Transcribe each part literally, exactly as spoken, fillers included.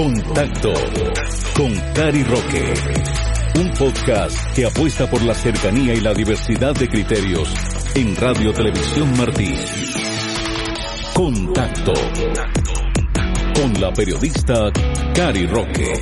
Contacto con Cari Roque. Un podcast que apuesta por la cercanía y la diversidad de criterios en Radio Televisión Martí. Contacto con la periodista Cari Roque.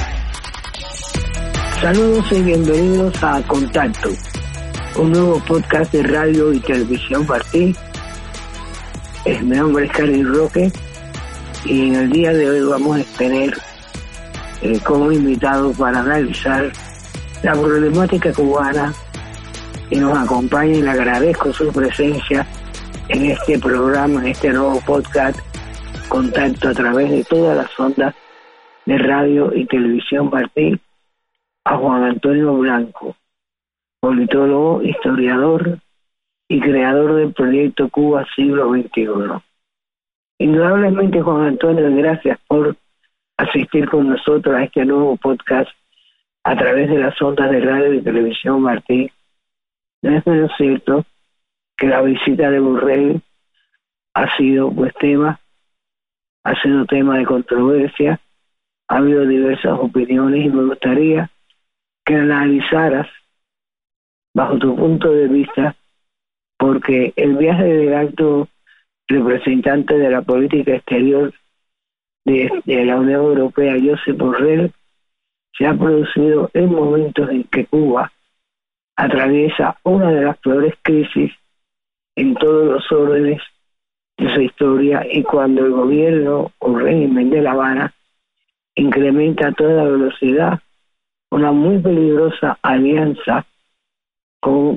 Saludos y bienvenidos a Contacto, un nuevo podcast de Radio y Televisión Martí. Mi nombre es Cari Roque y en el día de hoy vamos a tener eh, como invitado para analizar la problemática cubana y nos acompaña y le agradezco su presencia en este programa, en este nuevo podcast Contacto a través de todas las ondas de Radio y Televisión Martí, a Juan Antonio Blanco, politólogo, historiador y creador del proyecto Cuba Siglo veintiuno. Indudablemente, Juan Antonio, gracias por asistir con nosotros a este nuevo podcast a través de las ondas de Radio y Televisión Martí. No es menos cierto que la visita de Borrell ha sido pues tema, ha sido tema de controversia, ha habido diversas opiniones y me gustaría que analizaras bajo tu punto de vista, porque el viaje del alto representante de la política exterior de, de la Unión Europea, Josep Borrell, se ha producido en momentos en que Cuba atraviesa una de las peores crisis en todos los órdenes de su historia, y cuando el gobierno o régimen de La Habana incrementa a toda velocidad una muy peligrosa alianza con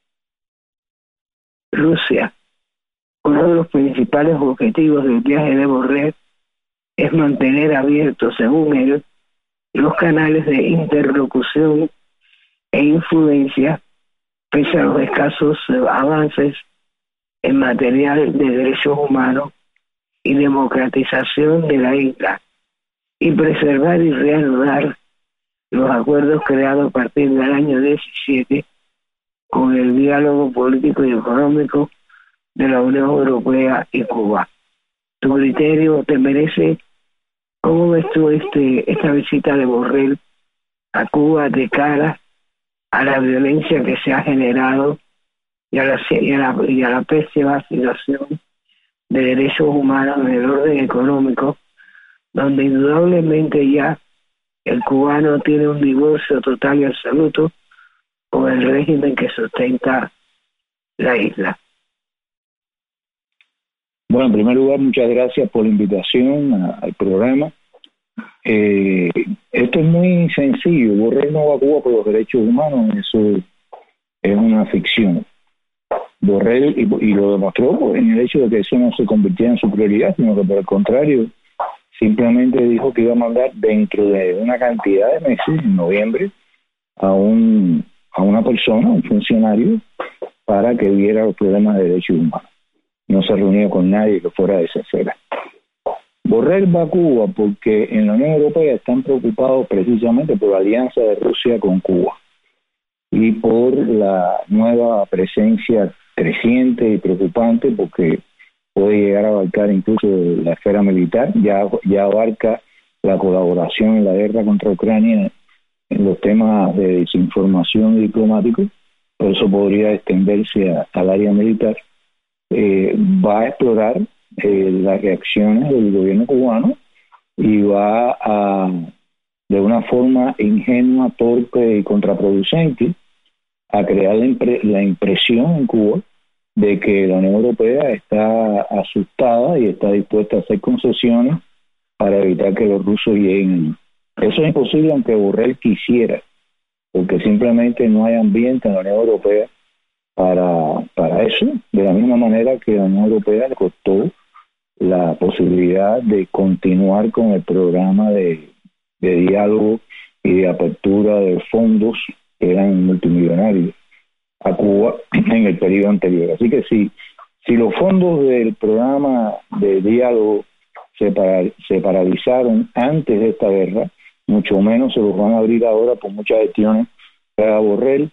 Rusia. Uno de los principales objetivos del viaje de Borrell es mantener abiertos, según él, los canales de interlocución e influencia, pese a los escasos avances en materia de derechos humanos y democratización de la isla, y preservar y reanudar los acuerdos creados a partir del año diecisiete con el diálogo político y económico de la Unión Europea y Cuba. ¿Tu criterio te merece? ¿Cómo ves tú este, esta visita de Borrell a Cuba de cara a la violencia que se ha generado y a la, y a la, y a la pésima situación de derechos humanos en el orden económico, donde indudablemente ya el cubano tiene un divorcio total y absoluto con el régimen que sustenta la isla? Bueno, en primer lugar, muchas gracias por la invitación a, al programa. Eh, esto es muy sencillo. Borrell no va a Cuba por los derechos humanos, eso es una ficción. Borrell, y, y lo demostró en el hecho de que eso no se convirtiera en su prioridad, sino que por el contrario, simplemente dijo que iba a mandar dentro de una cantidad de meses, en noviembre, a un a una persona, un funcionario, para que viera los problemas de derechos humanos. No se reunió con nadie que fuera de esa esfera. Borrell va a Cuba porque en la Unión Europea están preocupados precisamente por la alianza de Rusia con Cuba y por la nueva presencia creciente y preocupante, porque puede llegar a abarcar incluso la esfera militar, ya, ya abarca la colaboración en la guerra contra Ucrania en los temas de desinformación diplomática, por eso podría extenderse a, al área militar. Eh, va a explorar eh, las reacciones del gobierno cubano y va a, de una forma ingenua, torpe y contraproducente, a crear la, impre- la impresión en Cuba de que la Unión Europea está asustada y está dispuesta a hacer concesiones para evitar que los rusos lleguen. Eso es imposible aunque Borrell quisiera, porque simplemente no hay ambiente en la Unión Europea para, para eso, de la misma manera que a la Unión Europea le costó la posibilidad de continuar con el programa de, de diálogo y de apertura de fondos que eran multimillonarios a Cuba en el periodo anterior. Así que si, si los fondos del programa de diálogo se, para, se paralizaron antes de esta guerra, mucho menos se los van a abrir ahora por muchas gestiones para Borrell.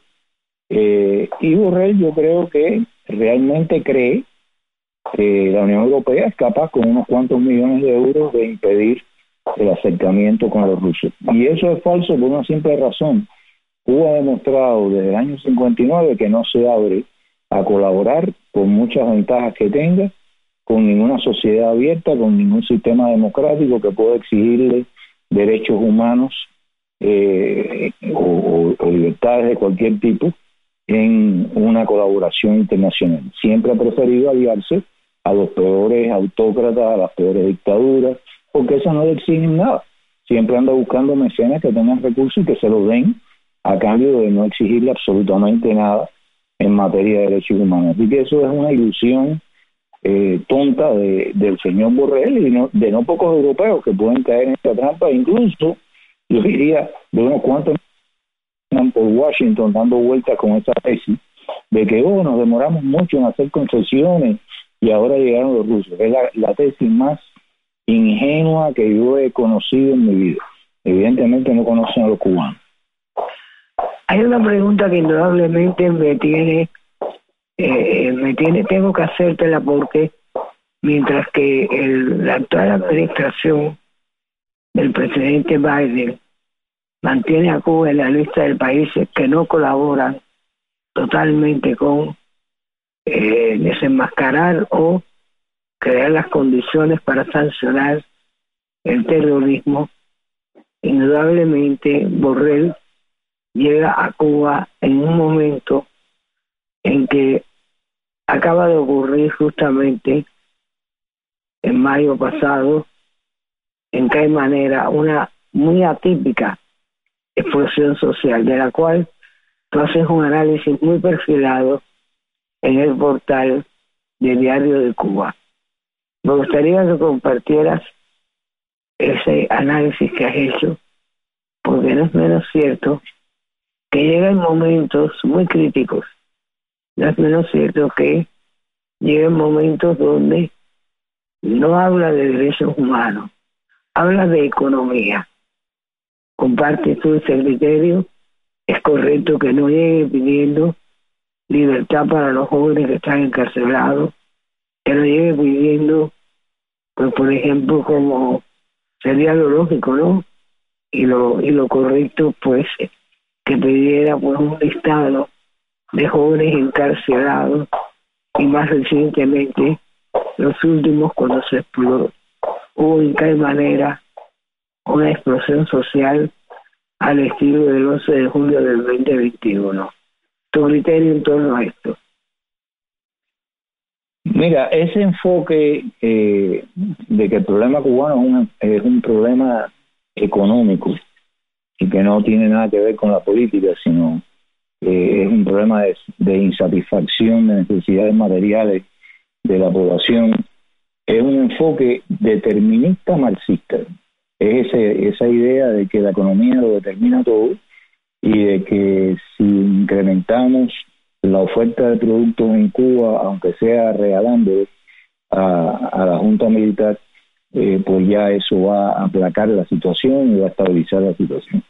Eh, y Borrell yo creo que realmente cree que la Unión Europea es capaz con unos cuantos millones de euros de impedir el acercamiento con los rusos. Y eso es falso por una simple razón. Cuba ha demostrado desde el año cincuenta y nueve que no se abre a colaborar, por muchas ventajas que tenga, con ninguna sociedad abierta, con ningún sistema democrático que pueda exigirle derechos humanos eh, o, o, o libertades de cualquier tipo en una colaboración internacional. Siempre ha preferido aliarse a los peores autócratas, a las peores dictaduras, porque esas no le exigen nada. Siempre anda buscando mecenas que tengan recursos y que se los den a cambio de no exigirle absolutamente nada en materia de derechos humanos. Así que eso es una ilusión eh, tonta de, del señor Borrell y no, de no pocos europeos que pueden caer en esta trampa, incluso yo diría de unos cuantos por Washington dando vueltas con esta tesis de que oh, nos demoramos mucho en hacer concesiones y ahora llegaron los rusos. Es la, la tesis más ingenua que yo he conocido en mi vida. Evidentemente no conocen a los cubanos. Hay una pregunta que indudablemente me tiene, eh, me tiene, tengo que hacértela porque mientras que el, la actual administración del presidente Biden mantiene a Cuba en la lista de países que no colaboran totalmente con eh, desenmascarar o crear las condiciones para sancionar el terrorismo, indudablemente Borrell llega a Cuba en un momento en que acaba de ocurrir justamente en mayo pasado en Caimanera una muy atípica explosión social, de la cual tú haces un análisis muy perfilado en el portal de Diario de Cuba. Me gustaría que compartieras ese análisis que has hecho, porque no es menos cierto que llegan momentos muy críticos. No es menos cierto que llegan momentos donde no habla de derechos humanos, habla de economía. Comparte tú ese criterio. Es correcto que no llegue pidiendo libertad para los jóvenes que están encarcelados, que no llegue pidiendo, pues por ejemplo, como sería lo lógico, ¿no? Y lo, y lo correcto, pues, que pidiera pues un listado de jóvenes encarcelados y más recientemente los últimos cuando se explotó hubo en Caimanera una explosión social al estilo del once de julio del veinte veintiuno. Tu criterio en torno a esto. Mira, ese enfoque eh, de que el problema cubano es un, es un problema económico y que no tiene nada que ver con la política, sino eh, es un problema de, de insatisfacción de necesidades materiales de la población, es un enfoque determinista marxista. Es ese, esa idea de que la economía lo determina todo y de que si incrementamos la oferta de productos en Cuba, aunque sea regalando a, a la Junta Militar, eh, pues ya eso va a aplacar la situación y va a estabilizar la situación.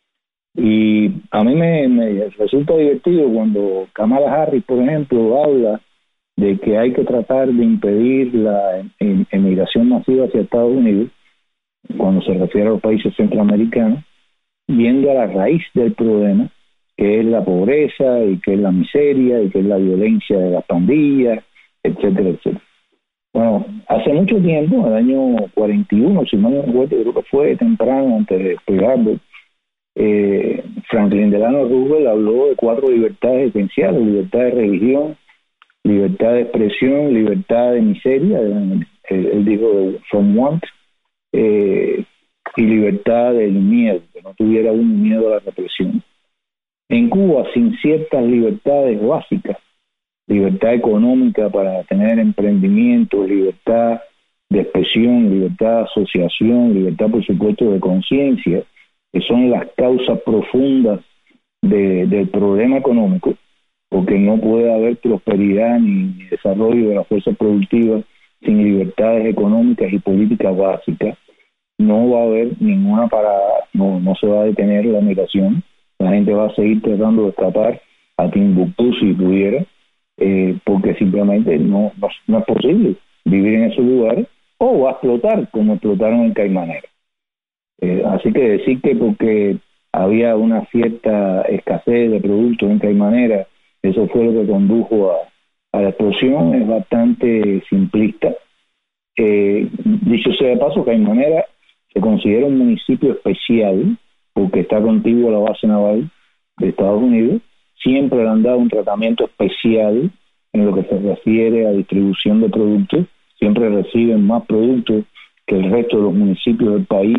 Y a mí me, me resulta divertido cuando Kamala Harris, por ejemplo, habla de que hay que tratar de impedir la em, emigración masiva hacia Estados Unidos, cuando se refiere a los países centroamericanos, viendo a la raíz del problema, que es la pobreza y que es la miseria y que es la violencia de las pandillas, etcétera, etcétera. Bueno, hace mucho tiempo, en el año cuarenta y uno, si no me recuerdo, creo que fue temprano antes de pegarlo, eh, Franklin Delano Roosevelt habló de cuatro libertades esenciales: libertad de religión, libertad de expresión, libertad de miseria, él, él dijo from want, eh, y libertad del miedo, que no tuviera un miedo a la represión. En Cuba, sin ciertas libertades básicas, libertad económica para tener emprendimiento, libertad de expresión, libertad de asociación, libertad, por supuesto, de conciencia, que son las causas profundas de, del problema económico, porque no puede haber prosperidad ni, ni desarrollo de la fuerza productiva sin libertades económicas y políticas básicas. No va a haber ninguna parada, no, no se va a detener la migración, la gente va a seguir tratando de escapar a Timbuktu si pudiera, eh, porque simplemente no, no, no es posible vivir en esos lugares, o va a explotar como explotaron en Caimanera. Eh, así que decir que porque había una cierta escasez de productos en Caimanera, eso fue lo que condujo a, a la explosión, es bastante simplista. Eh, dicho sea de paso, Caimanera se considera un municipio especial porque está contiguo a la base naval de Estados Unidos. Siempre le han dado un tratamiento especial en lo que se refiere a distribución de productos. Siempre reciben más productos que el resto de los municipios del país.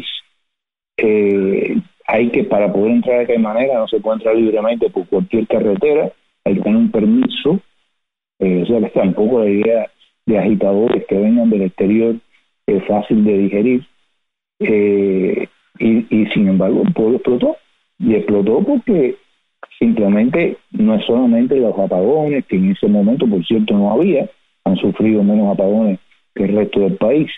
Eh, hay que, para poder entrar a Caimanera, no se puede entrar libremente por cualquier carretera, hay que tener un permiso. Eh, o sea que tampoco la idea de agitadores que vengan del exterior es fácil de digerir. Eh, y, y sin embargo el pueblo explotó, y explotó porque simplemente no es solamente los apagones, que en ese momento por cierto no había, han sufrido menos apagones que el resto del país,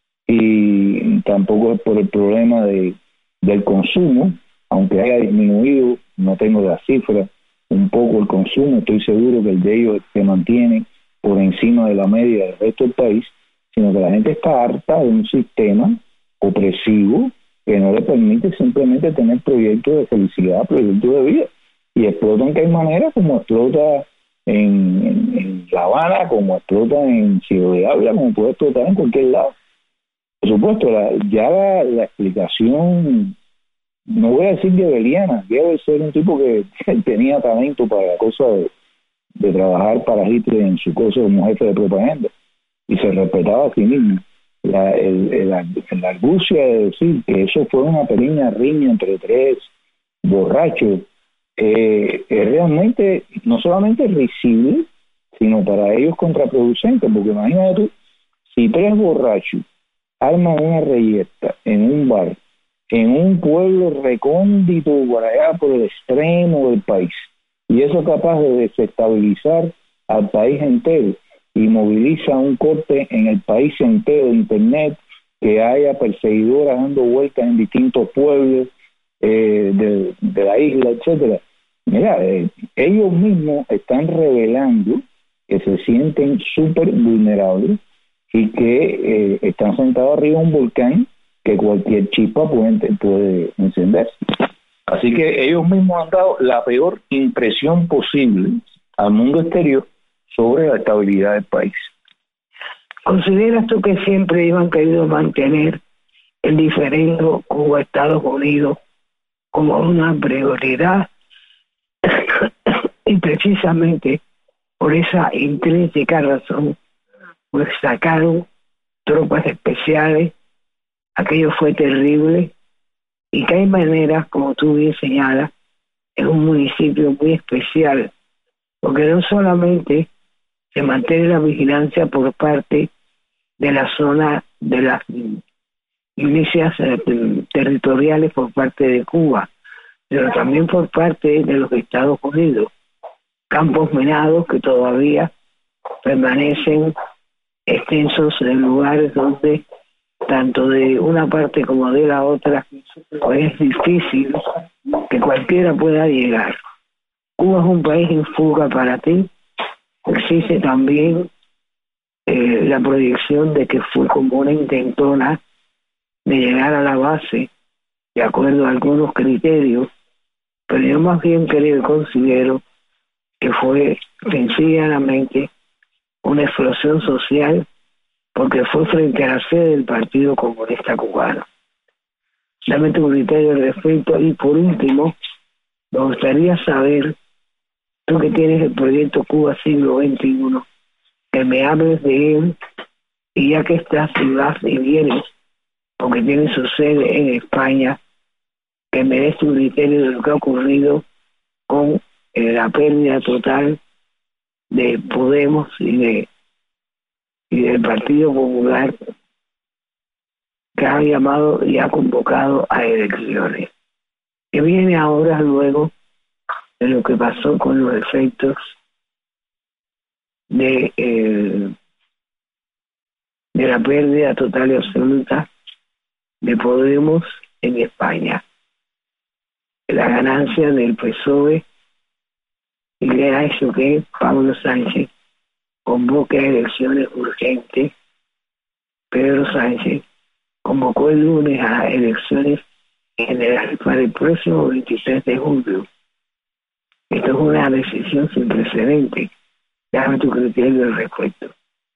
y tampoco es por el problema de del consumo, aunque haya disminuido, no tengo la cifra, un poco el consumo, estoy seguro que el de ellos se mantiene por encima de la media del resto del país, sino que la gente está harta de un sistema opresivo que no le permite simplemente tener proyectos de felicidad, proyectos de vida, y explota en Caimanera como explota en, en, en La Habana, como explota en Ciudad de Ávila, como puede explotar en cualquier lado. Por supuesto, la, ya la, la explicación, no voy a decir gebeliana, debe ser un tipo que tenía talento para la cosa de, de trabajar para Hitler en su cosa como jefe de propaganda, y se respetaba a sí mismo. La, el, el, la argucia de decir que eso fue una pequeña riña entre tres borrachos, eh, es realmente no solamente risible, sino para ellos contraproducente, porque imagínate tú, si tres borrachos arman una reyerta en un bar, en un pueblo recóndito por allá por el extremo del país, y eso es capaz de desestabilizar al país entero, y moviliza un corte en el país entero de internet, que haya perseguidoras dando vueltas en distintos pueblos eh, de, de la isla, etcétera. Mira, eh, ellos mismos están revelando que se sienten súper vulnerables y que eh, están sentados arriba de un volcán que cualquier chispa puede, puede encenderse. Así que ellos mismos han dado la peor impresión posible al mundo exterior sobre la estabilidad del país. ¿Consideras tú que siempre ellos han querido mantener el diferendo Cuba-Estados Unidos como una prioridad y precisamente por esa intrínseca razón pues sacaron tropas especiales? Aquello fue terrible, y Caimanera, como tú bien señalas, es un municipio muy especial, porque no solamente se mantiene la vigilancia por parte de la zona de las milicias eh, territoriales por parte de Cuba, pero también por parte de los Estados Unidos, campos minados que todavía permanecen extensos en lugares donde tanto de una parte como de la otra pues es difícil que cualquiera pueda llegar. Cuba es un país en fuga para ti. Existe también eh, la proyección de que fue como una intentona de llegar a la base de acuerdo a algunos criterios, pero yo más bien creo y considero que fue sencillamente una explosión social, porque fue frente a la sede del Partido Comunista Cubano. Dame tu criterio al respecto. Y por último, me gustaría saber, tú que tienes el proyecto Cuba Siglo veintiuno, que me hables de él, y ya que estás y vas y vienes, porque tiene su sede en España, que me des tu criterio de lo que ha ocurrido con eh, la pérdida total de Podemos y de y del Partido Popular, que ha llamado y ha convocado a elecciones, que viene ahora luego de lo que pasó con los efectos de, eh, de la pérdida total y absoluta de Podemos en España, la ganancia del P S O E, y le ha hecho que Pablo Sánchez convoque a elecciones urgentes. Pedro Sánchez convocó el lunes a elecciones general para el próximo veintitrés de julio. Esto es una decisión sin precedentes. Dame tu criterio al respecto.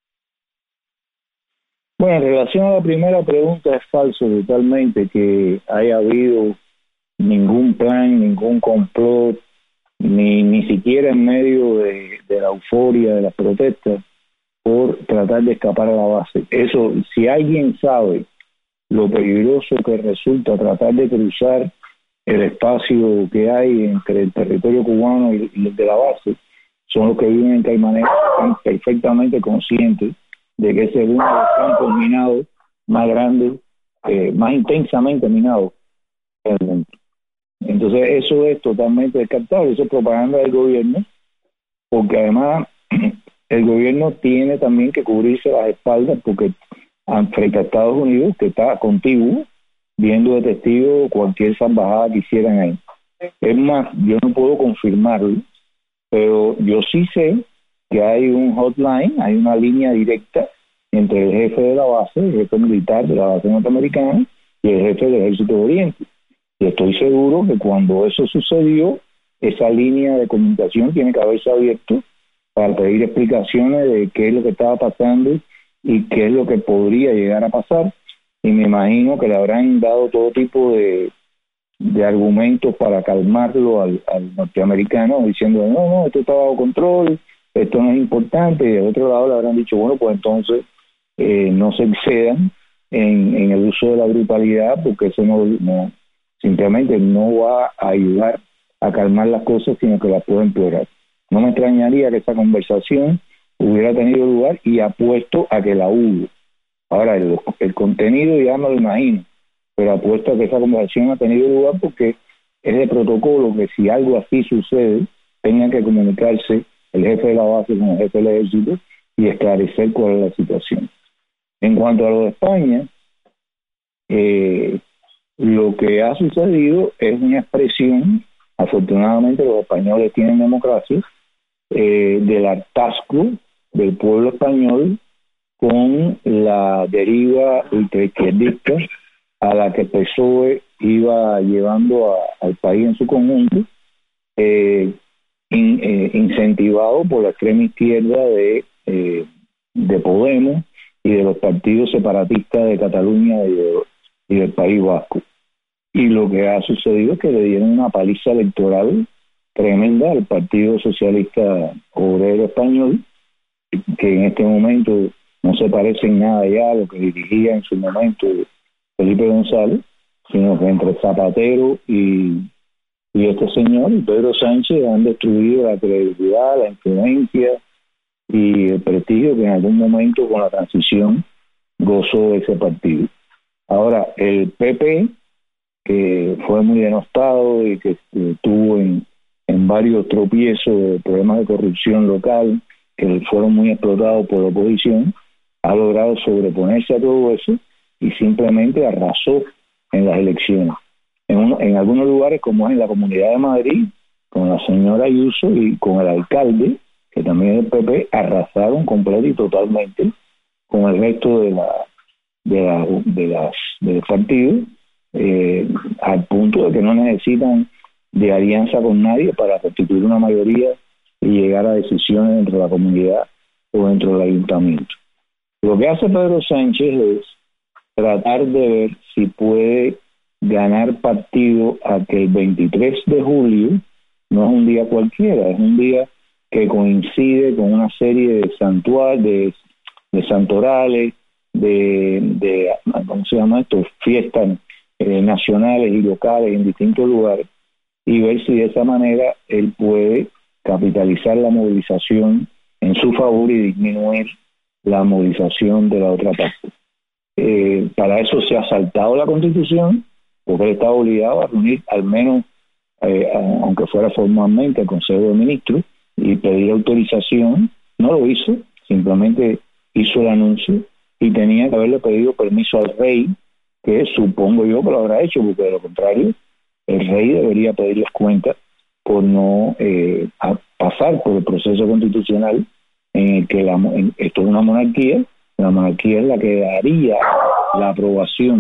Bueno, en relación a la primera pregunta, es falso totalmente que haya habido ningún plan, ningún complot, ni, ni siquiera en medio de, de la euforia de las protestas, por tratar de escapar a la base. Eso, si alguien sabe lo peligroso que resulta tratar de cruzar el espacio que hay entre el territorio cubano y, y el de la base, son los que viven en Caimanes, están perfectamente conscientes de que ese es uno de los campos minados más grandes, eh, más intensamente minados en el mundo. Entonces eso es totalmente descartable, eso es propaganda del gobierno, porque además el gobierno tiene también que cubrirse las espaldas, porque frente a Estados Unidos, que está contiguo, viendo de testigo cualquier salvajada que hicieran ahí. Es más, yo no puedo confirmarlo, pero yo sí sé que hay un hotline, hay una línea directa entre el jefe de la base, el jefe militar de la base norteamericana y el jefe del Ejército de Oriente. Y estoy seguro que cuando eso sucedió, esa línea de comunicación tiene que haberse abierto para pedir explicaciones de qué es lo que estaba pasando y qué es lo que podría llegar a pasar. Y me imagino que le habrán dado todo tipo de, de argumentos para calmarlo al, al norteamericano, diciendo, no, no, esto está bajo control, esto no es importante. Y del otro lado le habrán dicho, bueno, pues entonces eh, no se excedan en, en el uso de la brutalidad, porque eso no, no simplemente no va a ayudar a calmar las cosas, sino que las puede empeorar. No me extrañaría que esa conversación hubiera tenido lugar, y apuesto a que la hubo. Ahora, el, el contenido ya no lo imagino, pero apuesto a que esa conversación ha tenido lugar, porque es de protocolo que si algo así sucede, tenga que comunicarse el jefe de la base con el jefe del ejército y esclarecer cuál es la situación. En cuanto a lo de España, eh, lo que ha sucedido es una expresión, afortunadamente los españoles tienen democracia, eh, del hartazgo del pueblo español con la deriva ultraizquierdista a la que P S O E iba llevando a, al país en su conjunto, eh, in, eh, incentivado por la extrema izquierda de, eh, de Podemos y de los partidos separatistas de Cataluña y, de, y del País Vasco. Y lo que ha sucedido es que le dieron una paliza electoral tremenda al Partido Socialista Obrero Español, que en este momento no se parece en nada ya a lo que dirigía en su momento Felipe González, sino que entre Zapatero y, y este señor, y Pedro Sánchez, han destruido la credibilidad, la influencia y el prestigio que en algún momento con la transición gozó ese partido. Ahora, el P P, que fue muy denostado y que eh, tuvo en, en varios tropiezos de problemas de corrupción local, que fueron muy explotados por la oposición, ha logrado sobreponerse a todo eso y simplemente arrasó en las elecciones. En, uno, en algunos lugares, como es en la Comunidad de Madrid, con la señora Ayuso y con el alcalde, que también es del P P, arrasaron completo y totalmente con el resto de la de, la, de las del partido, eh, al punto de que no necesitan de alianza con nadie para constituir una mayoría y llegar a decisiones dentro de la comunidad o dentro del ayuntamiento. Lo que hace Pedro Sánchez es tratar de ver si puede ganar partido a que el veintitrés de julio no es un día cualquiera, es un día que coincide con una serie de santuarios, de, de santorales, de, de, ¿cómo se llama esto? Fiestas eh, nacionales y locales en distintos lugares, y ver si de esa manera él puede capitalizar la movilización en su favor y disminuir la movilización de la otra parte. Eh, para eso se ha saltado la Constitución, porque él está obligado a reunir al menos, eh, aunque fuera formalmente, el Consejo de Ministros y pedir autorización. No lo hizo, simplemente hizo el anuncio, y tenía que haberle pedido permiso al rey, que supongo yo que lo habrá hecho, porque de lo contrario el rey debería pedirles cuentas por no eh, pasar por el proceso constitucional en el que la, en, esto es una monarquía, la monarquía es la que daría la aprobación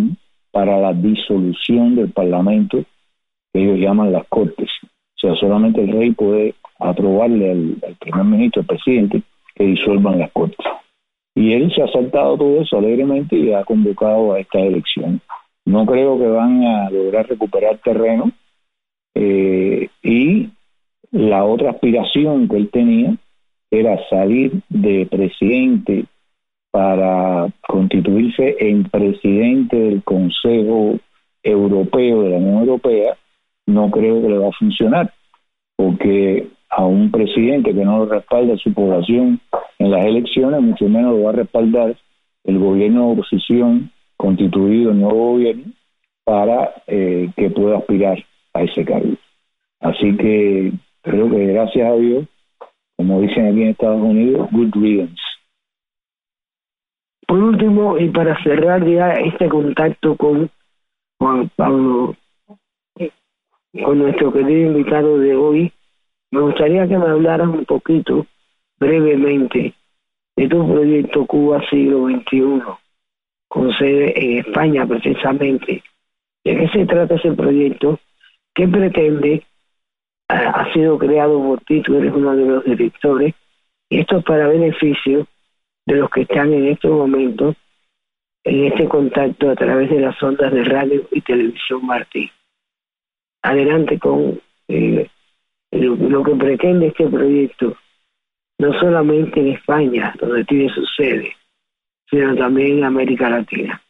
para la disolución del Parlamento, que ellos llaman las Cortes. O sea, solamente el rey puede aprobarle al, al primer ministro, al presidente, que disuelvan las Cortes. Y él se ha saltado todo eso alegremente y ha convocado a esta elección. No creo que van a lograr recuperar terreno. Eh, y la otra aspiración que él tenía era salir de presidente para constituirse en presidente del Consejo Europeo de la Unión Europea. No creo que le va a funcionar, porque a un presidente que no lo respalda su población en las elecciones, mucho menos lo va a respaldar el gobierno de oposición constituido, el nuevo gobierno, para eh, que pueda aspirar a ese cargo. Así que creo que gracias a Dios, como dicen aquí en Estados Unidos, good riddance. Por último, y para cerrar ya este contacto con Juan Pablo, con nuestro querido invitado de hoy, me gustaría que me hablaras un poquito, brevemente, de tu proyecto Cuba Siglo veintiuno, con sede en España precisamente. ¿De qué se trata ese proyecto? ¿Qué pretende? Ha sido creado por ti, tú eres uno de los directores, y esto es para beneficio de los que están en estos momentos en este contacto a través de las ondas de radio y televisión Martí. Adelante con eh, lo, lo que pretende este proyecto, no solamente en España, donde tiene su sede, sino también en América Latina.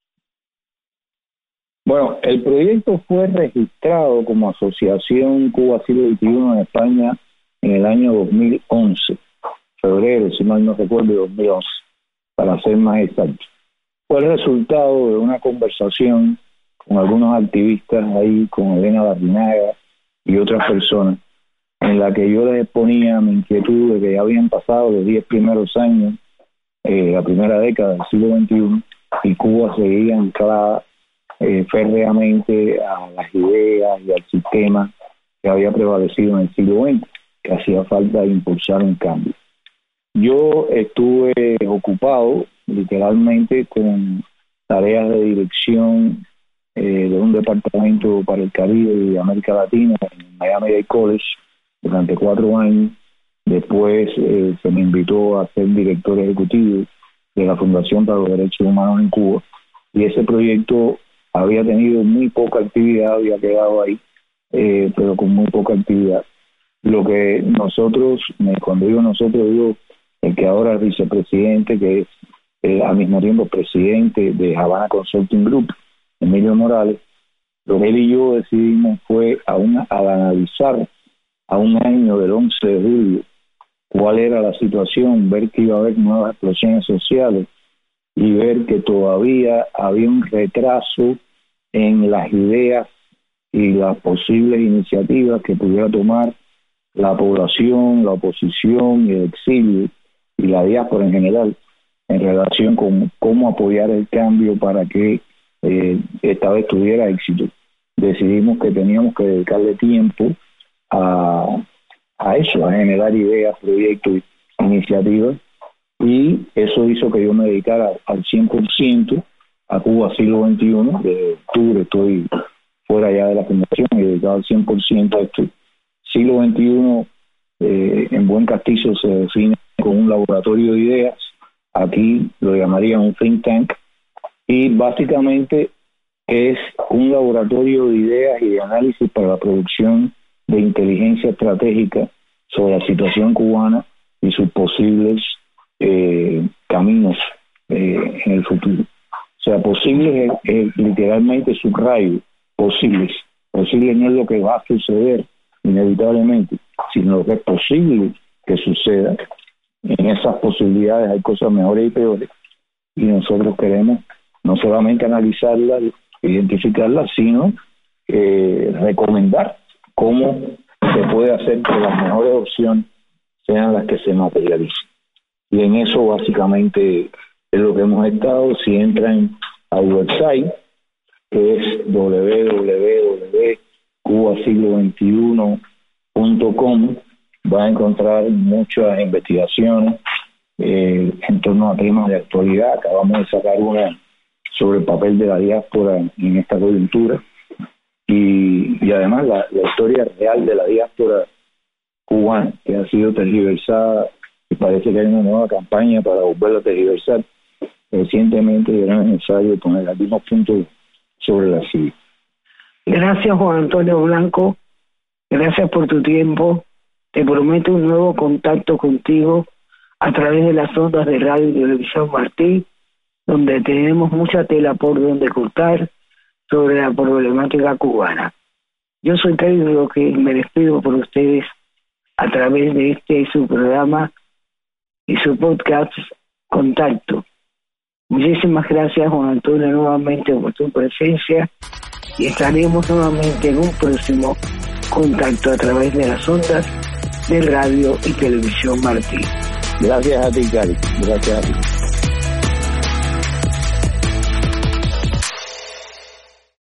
Bueno, el proyecto fue registrado como Asociación Cuba Siglo veintiuno en España en el año dos mil once, febrero, si mal no recuerdo, dos mil once, para ser más exacto. Fue el resultado de una conversación con algunos activistas ahí, con Elena Barrinaga y otras personas, en la que yo les exponía mi inquietud de que ya habían pasado los diez primeros años, eh, la primera década del siglo veintiuno, y Cuba seguía anclada eh, férreamente a las ideas y al sistema que había prevalecido en el siglo veinte, que hacía falta impulsar un cambio. Yo estuve ocupado literalmente con tareas de dirección eh, de un departamento para el Caribe y América Latina en Miami-Dade College durante cuatro años. Después eh, se me invitó a ser director ejecutivo de la Fundación para los Derechos Humanos en Cuba, y ese proyecto había tenido muy poca actividad, había quedado ahí, eh, pero con muy poca actividad. Lo que nosotros, cuando digo nosotros, digo el que ahora es vicepresidente, que es eh, al mismo tiempo presidente de Havana Consulting Group, Emilio Morales, lo que él y yo decidimos fue a una, al analizar a un año del once de julio cuál era la situación, ver que iba a haber nuevas explosiones sociales y ver que todavía había un retraso en las ideas y las posibles iniciativas que pudiera tomar la población, la oposición y el exilio y la diáspora en general en relación con cómo apoyar el cambio para que eh, esta vez tuviera éxito. Decidimos que teníamos que dedicarle tiempo a, a eso, a generar ideas, proyectos, iniciativas, y eso hizo que yo me dedicara al cien por ciento a Cuba Siglo veintiuno. De octubre estoy fuera ya de la fundación y dedicado al cien por ciento a esto. Siglo veintiuno eh, en buen castizo se define como un laboratorio de ideas, aquí lo llamarían un think tank, y básicamente es un laboratorio de ideas y de análisis para la producción de inteligencia estratégica sobre la situación cubana y sus posibles eh, caminos eh, en el futuro. O sea, posibles es, es literalmente subrayo, posibles. Posible no es lo que va a suceder inevitablemente, sino lo que es posible que suceda. En esas posibilidades hay cosas mejores y peores, y nosotros queremos no solamente analizarlas, identificarlas, sino eh, recomendar cómo se puede hacer que las mejores opciones sean las que se materialicen. Y en eso básicamente es lo que hemos estado. Si entran al website, que es doble u doble u doble u punto cuba siglo veintiuno punto com, va a encontrar muchas investigaciones eh, en torno a temas de actualidad. Acabamos de sacar una sobre el papel de la diáspora en esta coyuntura y, y además la, la historia real de la diáspora cubana, que ha sido tergiversada y parece que hay una nueva campaña para volverla a tergiversar recientemente y era necesario poner algunos puntos sobre la silla. Gracias, Juan Antonio Blanco, gracias por tu tiempo. Te prometo un nuevo contacto contigo a través de las ondas de Radio y Televisión Martí, donde tenemos mucha tela por donde cortar sobre la problemática cubana. Yo soy Cari Roque y me despido por ustedes a través de este su programa y su podcast Contacto. Muchísimas gracias, Juan Antonio, nuevamente por tu presencia y estaremos nuevamente en un próximo contacto a través de las ondas de Radio y Televisión Martí. Gracias a ti, Cari. Gracias a ti.